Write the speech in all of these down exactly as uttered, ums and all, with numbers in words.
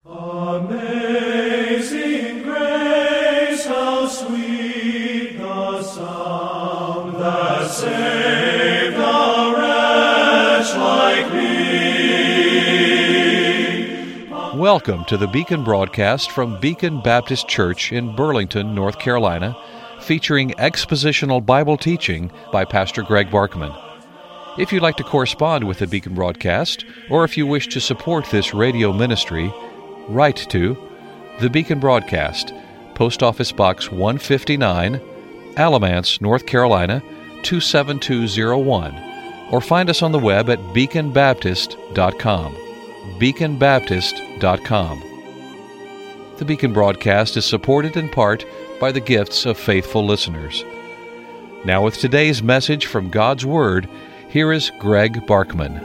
Amazing grace, how sweet the sound that saved a wretch like me. Welcome to the Beacon broadcast from Beacon Baptist Church in Burlington, North Carolina, featuring expositional Bible teaching by Pastor Greg Barkman. If you'd like to correspond with the Beacon broadcast, or if you wish to support this radio ministry, write to The Beacon Broadcast, Post Office Box one fifty-nine, Alamance, North Carolina, two seven two zero one, or find us on the web at beacon baptist dot com. beacon baptist dot com. The Beacon Broadcast is supported in part by the gifts of faithful listeners. Now with today's message from God's Word, here is Greg Barkman.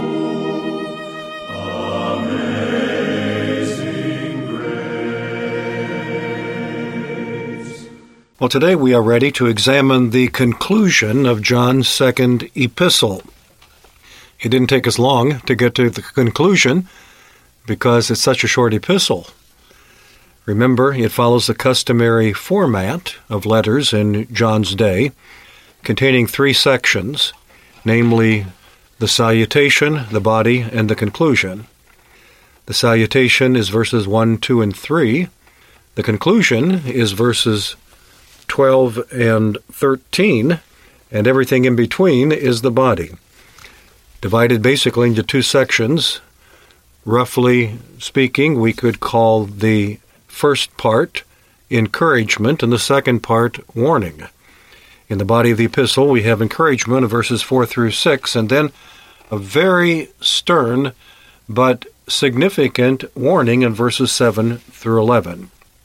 Well, today we are ready to examine the conclusion of John's second epistle. It didn't take us long to get to the conclusion because it's such a short epistle. Remember, it follows the customary format of letters in John's day, containing three sections, namely the salutation, the body, and the conclusion. The salutation is verses one, two, and three. The conclusion is verses twelve and thirteen, and everything in between is the body. Divided basically into two sections. Roughly speaking, we could call the first part encouragement and the second part warning. In the body of the epistle, we have encouragement of verses four through six, and then a very stern but significant warning in verses seven through eleven.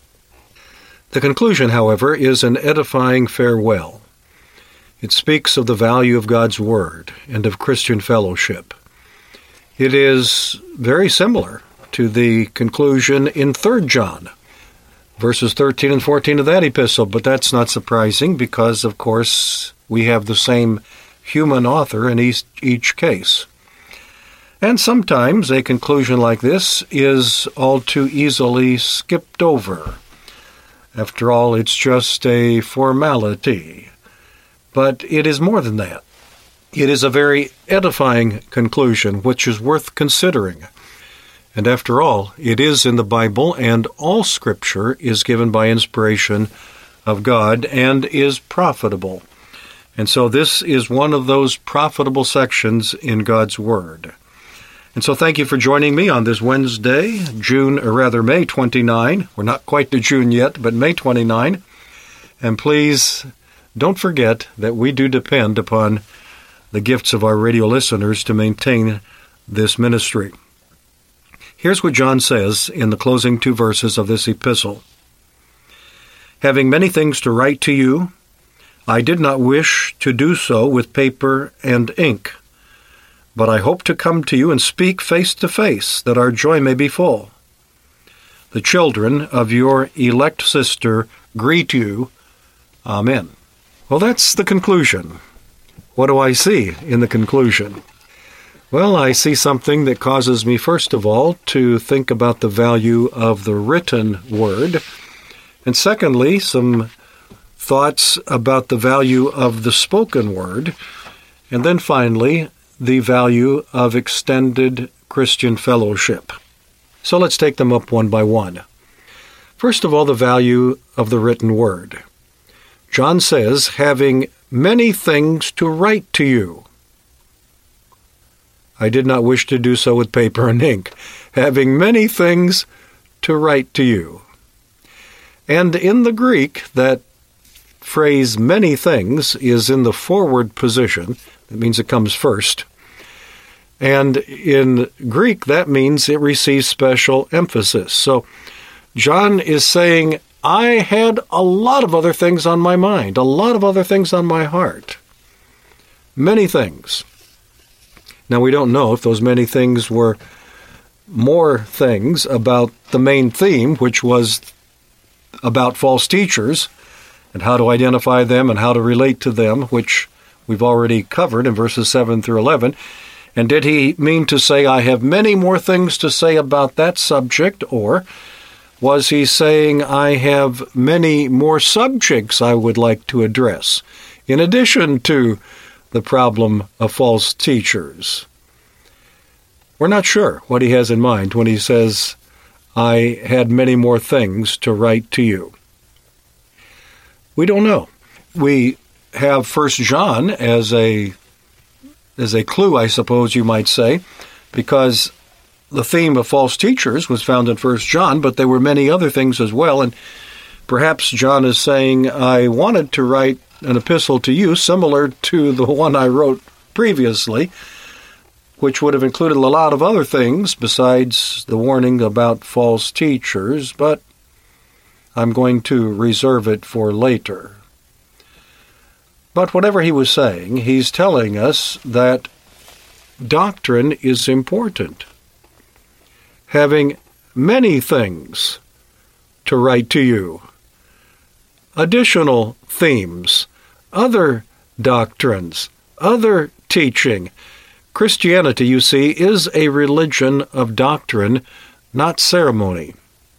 The conclusion, however, is an edifying farewell. It speaks of the value of God's Word and of Christian fellowship. It is very similar to the conclusion in Third John, verses thirteen and fourteen of that epistle, but that's not surprising because, of course, we have the same human author in each, each case. And sometimes a conclusion like this is all too easily skipped over. After all, it's just a formality. But it is more than that. It is a very edifying conclusion, which is worth considering. And after all, it is in the Bible, and all Scripture is given by inspiration of God and is profitable. And so this is one of those profitable sections in God's Word. And so thank you for joining me on this Wednesday, June, or rather May twenty-ninth. We're not quite to June yet, but May twenty-ninth. And please don't forget that we do depend upon the gifts of our radio listeners to maintain this ministry. Here's what John says in the closing two verses of this epistle. Having many things to write to you, I did not wish to do so with paper and ink, but I hope to come to you and speak face to face, that our joy may be full. The children of your elect sister greet you. Amen. Well, that's the conclusion. What do I see in the conclusion? Well, I see something that causes me, first of all, to think about the value of the written word, and secondly, some thoughts about the value of the spoken word, and then finally, the value of extended Christian fellowship. So let's take them up one by one. First of all, the value of the written word. John says, having many things to write to you. I did not wish to do so with paper and ink, having many things to write to you. And in the Greek, that phrase, many things, is in the forward position. That means it comes first. And in Greek, that means it receives special emphasis. So John is saying, I had a lot of other things on my mind, a lot of other things on my heart. Many things. Now, we don't know if those many things were more things about the main theme, which was about false teachers, and how to identify them and how to relate to them, which we've already covered in verses seven through eleven. And did he mean to say, I have many more things to say about that subject, or was he saying, I have many more subjects I would like to address, in addition to the problem of false teachers? We're not sure what he has in mind when he says, I had many more things to write to you. We don't know. We have First John as a as a clue, I suppose you might say, because the theme of false teachers was found in First John, but there were many other things as well, and perhaps John is saying, I wanted to write an epistle to you similar to the one I wrote previously, which would have included a lot of other things besides the warning about false teachers, but I'm going to reserve it for later. But whatever he was saying, he's telling us that doctrine is important. Having many things to write to you, additional themes, other doctrines, other teaching. Christianity, you see, is a religion of doctrine, not ceremony.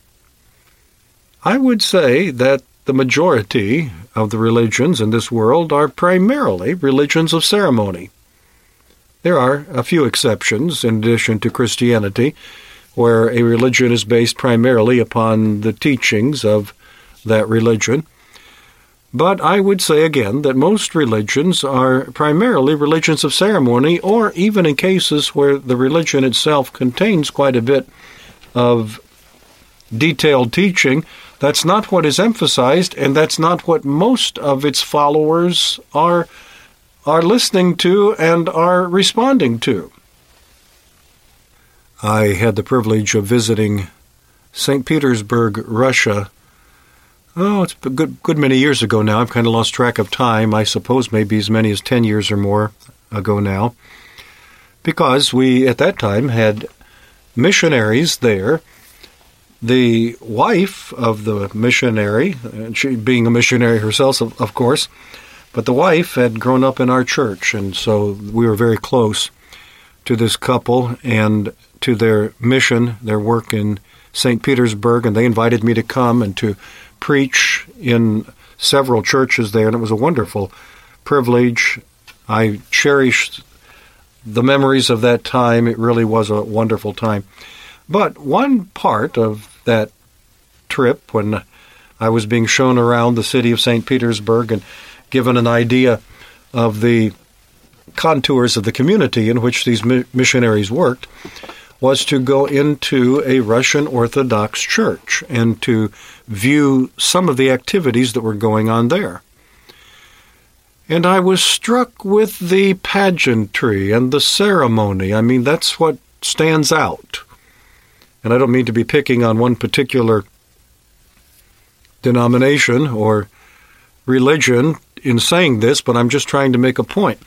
I would say that the majority of the religions in this world are primarily religions of ceremony. There are a few exceptions, in addition to Christianity, where a religion is based primarily upon the teachings of that religion. But I would say again that most religions are primarily religions of ceremony, or even in cases where the religion itself contains quite a bit of detailed teaching, that's not what is emphasized, and that's not what most of its followers are, are listening to and are responding to. I had the privilege of visiting Saint Petersburg, Russia. Oh, it's a good, good many years ago now. I've kind of lost track of time. I suppose maybe as many as ten years or more ago now. Because we, at that time, had missionaries there. The wife of the missionary, she being a missionary herself, of, of course, but the wife had grown up in our church, and so we were very close to this couple and to their mission, their work in Saint Petersburg, and they invited me to come and to preach in several churches there, and it was a wonderful privilege. I cherished the memories of that time. It really was a wonderful time. But one part of that trip, when I was being shown around the city of Saint Petersburg and given an idea of the contours of the community in which these mi- missionaries worked, was to go into a Russian Orthodox church and to view some of the activities that were going on there. And I was struck with the pageantry and the ceremony. I mean, that's what stands out. And I don't mean to be picking on one particular denomination or religion in saying this, but I'm just trying to make a point.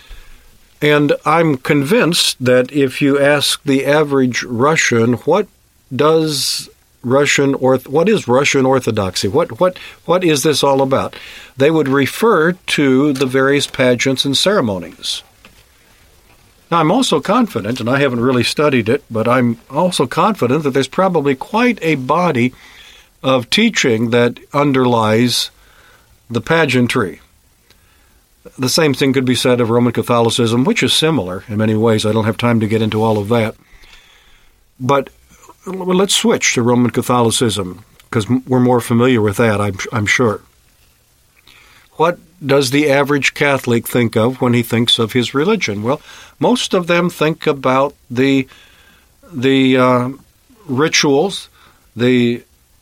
And I'm convinced that if you ask the average Russian, what does Russian or what is Russian Orthodoxy? What what what is this all about? They would refer to the various pageants and ceremonies. Now, I'm also confident, and I haven't really studied it, but I'm also confident that there's probably quite a body of teaching that underlies the pageantry. The same thing could be said of Roman Catholicism, which is similar in many ways. I don't have time to get into all of that. But let's switch to Roman Catholicism, because we're more familiar with that, I'm, I'm sure. What does the average Catholic think of when he thinks of his religion? Well, most of them think about the the uh, rituals, the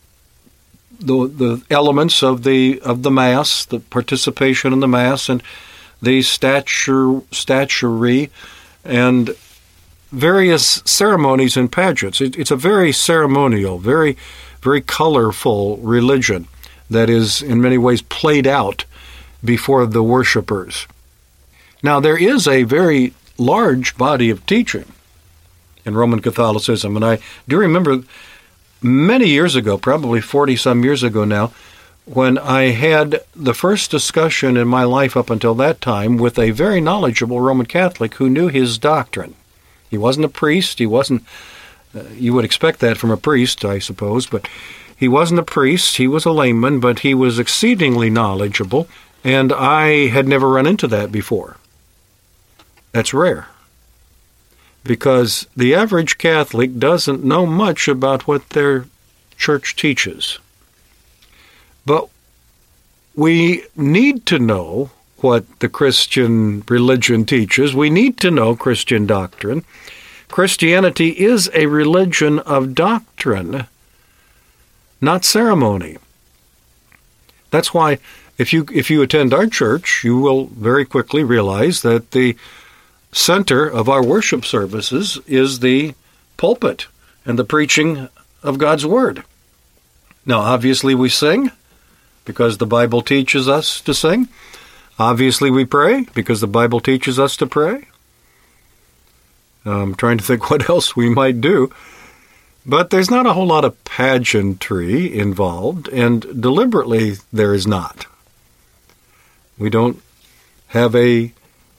the the elements of the of the Mass, the participation in the Mass, and the stature statuary, and various ceremonies and pageants. It, it's a very ceremonial, very very colorful religion that is in many ways played out before the worshipers. Now, there is a very large body of teaching in Roman Catholicism, and I do remember many years ago, probably forty-some years ago now, when I had the first discussion in my life up until that time with a very knowledgeable Roman Catholic who knew his doctrine. He wasn't a priest. He wasn't, uh, you would expect that from a priest, I suppose, but he wasn't a priest. He was a layman, but he was exceedingly knowledgeable, and I had never run into that before. That's rare, because the average Catholic doesn't know much about what their church teaches. But we need to know what the Christian religion teaches. We need to know Christian doctrine. Christianity is a religion of doctrine, not ceremony. That's why if you if you attend our church, you will very quickly realize that the center of our worship services is the pulpit and the preaching of God's Word. Now, obviously we sing, because the Bible teaches us to sing. Obviously we pray, because the Bible teaches us to pray. I'm trying to think what else we might do. But there's not a whole lot of pageantry involved, and deliberately there is not. We don't have a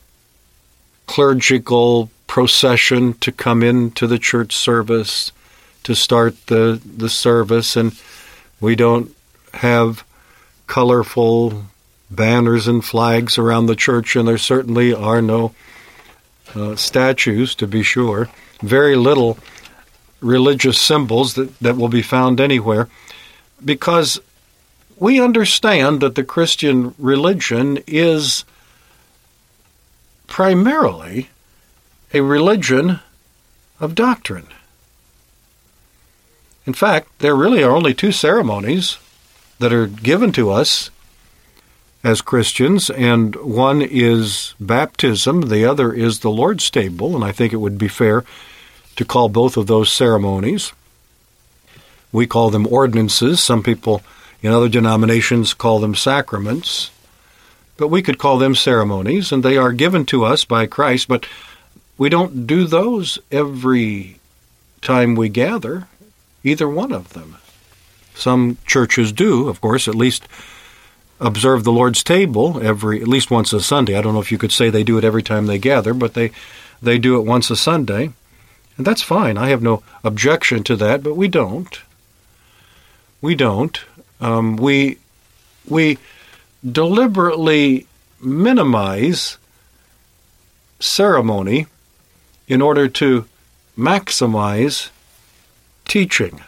clerical procession to come into the church service to start the, the service, and we don't have colorful banners and flags around the church, and there certainly are no uh, statues, to be sure. Very little religious symbols that, that will be found anywhere, because we understand that the Christian religion is primarily a religion of doctrine. In fact, there really are only two ceremonies that are given to us as Christians, and one is baptism, the other is the Lord's table, and I think it would be fair to call both of those ceremonies. We call them ordinances. Some people in other denominations call them sacraments, but we could call them ceremonies, and they are given to us by Christ, but we don't do those every time we gather, either one of them. Some churches do, of course, at least observe the Lord's table every, at least once a Sunday. I don't know if you could say they do it every time they gather, but they, they do it once a Sunday. And that's fine. I have no objection to that, but we don't. We don't. Um, we, we deliberately minimize ceremony in order to maximize teaching.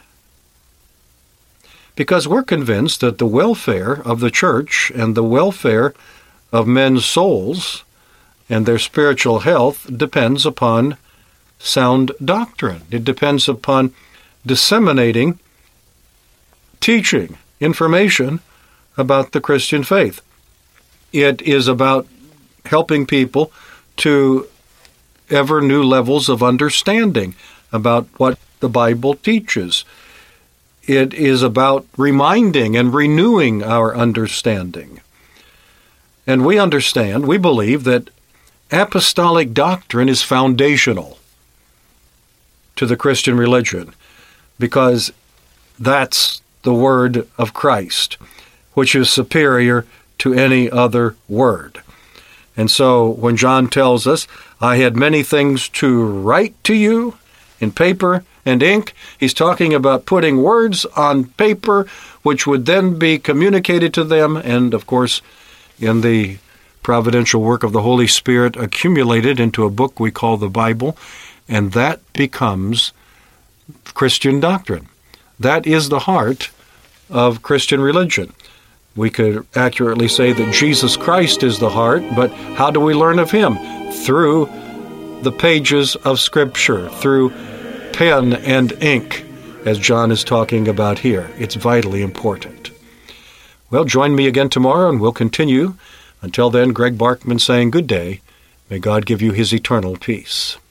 Because we're convinced that the welfare of the church and the welfare of men's souls and their spiritual health depends upon sound doctrine. It depends upon disseminating teaching, information about the Christian faith. It is about helping people to ever new levels of understanding about what the Bible teaches. It is about reminding and renewing our understanding. And we understand, we believe that apostolic doctrine is foundational to the Christian religion, because that's the word of Christ, which is superior to any other word. And so when John tells us, I had many things to write to you in paper and ink, he's talking about putting words on paper which would then be communicated to them, and of course in the providential work of the Holy Spirit accumulated into a book we call the Bible, and that becomes Christian doctrine. That is the heart of Christian religion. We could accurately say that Jesus Christ is the heart, but how do we learn of him? Through the pages of Scripture, through pen and ink, as John is talking about here. It's vitally important. Well, join me again tomorrow, and we'll continue. Until then, Greg Barkman saying good day. May God give you his eternal peace.